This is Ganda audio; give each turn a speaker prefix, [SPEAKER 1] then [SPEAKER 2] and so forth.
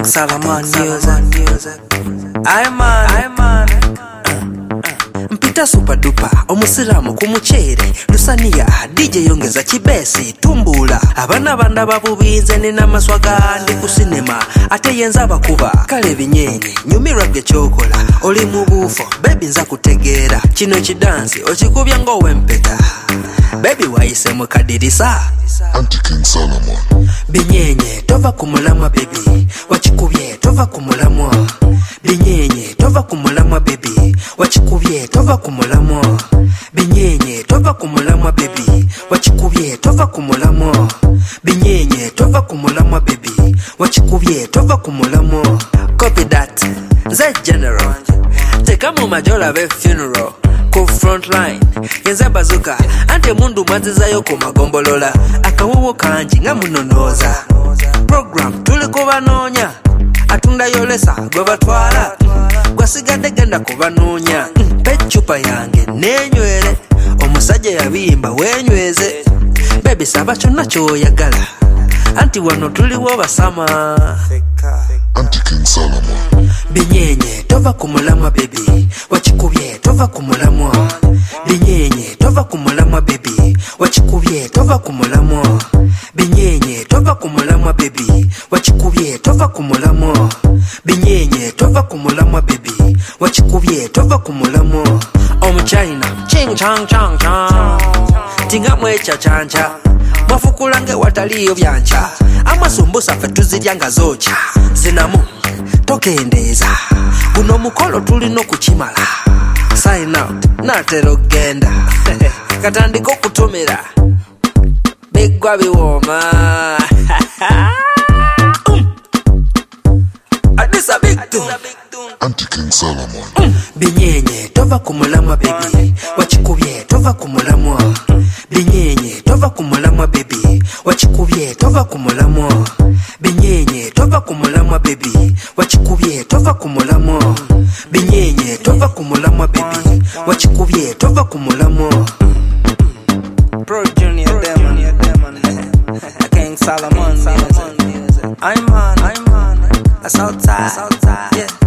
[SPEAKER 1] King Solomon music. I'm on. Mpita super duper omusiramu ku muchere lusania DJ yongeza kibesi tumbula abana banda babubinze nina maswaga ndi ku cinema ate yenza bakuba kale binyenye nyumirwa bye chokola oli mu bufo baby nza kutegeera kino kidansi okikubya ngo wempeta baby waise mu kadirisa
[SPEAKER 2] Anti King Solomon
[SPEAKER 1] binyenye tova kumulamwa baby wachikubye tova kumulamwa binyenye tova kumulamwa baby wachikubye tova kumulamwa binyenye tova kumulamwa baby wachikubye tova kumulamwa binyenye tova kumulamwa baby wachikubye tova kumulamwa copy that Z general teka mu majola be funeral ku frontline yenza bazuka ante mundu mwazizayo ku magombolola akawowo kanji nga munonoza program tuliko banoonya atunda yolesa gwe batwala gwasigadde genda kubanoonya pechupa yange nenywere omusajja yabimba wenyweze baby saba kyonna kyoyagala anti wano tuliwo basama
[SPEAKER 2] Anti King Solomon
[SPEAKER 1] binyenye tova kumulamwa baby wachikubye tova kumulamwa binyenye tova kumulamwa baby wachikubye tova kumulamwa binyenye tova kumulamwa baby wachikubye tova kumulamwa binyenye tova kumulamwa baby wachikubye tova kumulamwa omuchina ching chang chang chang tinga mwecha chancha mafukulange wataliyo byancha amasumbusa fe tuziryanga zocha zinamu tokendeza guno mukolo tulino kukimala sign out natero genda katandiko kutumira bigwa biwoma adisa bigtu
[SPEAKER 2] Anti King Solomon
[SPEAKER 1] binyenye tova kumulamwa baby wachikubye tova kumulamwa binyenye tova kumulamwa baby wachikubye tova kumulamwa binyenye tova kumulamwa baby wachikubye tova kumulamwa binyenye tova kumulamwa baby wachikubye tova kumulamwa Pro Junior Demon King Solomon music I'm on that's outside yeah